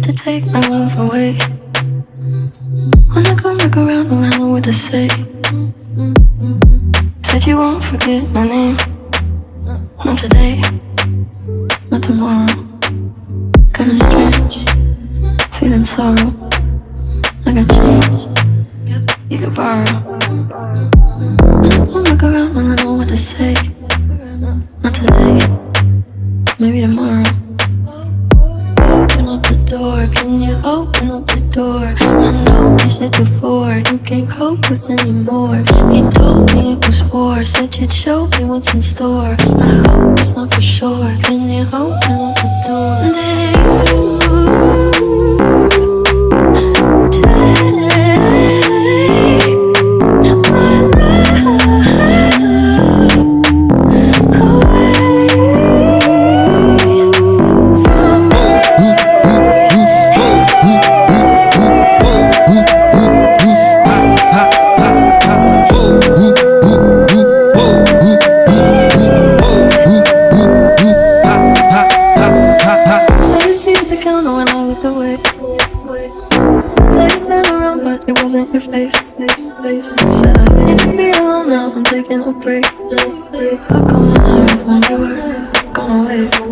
to take my love away. When I come back around, well, I know what to say. Said you won't forget my name. Not today, not tomorrow. Kinda strange, feeling sorrow. I got change, you could borrow. When I come back around, well, I know what to say. Not today, maybe tomorrow. Open up the door, can you open up the door? I know you said before, you can't cope with anymore. You told me it was war, said you'd show me what's in store. I hope it's not for sure, can you open up the door? Did you take my love away from me? So you see the counter when I look away. So you turn around, but it wasn't your face. Said I need to be alone now, I'm taking a break. How come when I when you were gone away?